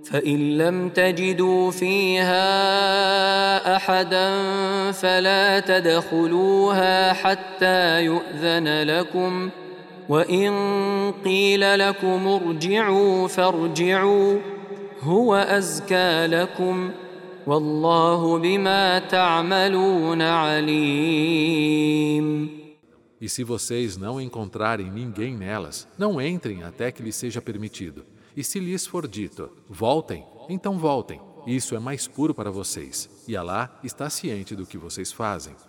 فإن لم تجدوا فيها أحدا فلا تدخلوها حتى يؤذن لكم، وإن قيل لكم ارجعوا فارجعوا هو أزكى لكم، والله بما تعملون عليم. E se vocês não encontrarem ninguém nelas, não entrem até que lhes seja permitido. E se lhes for dito, voltem, então voltem. Isso é mais puro para vocês, e Alá está ciente do que vocês fazem.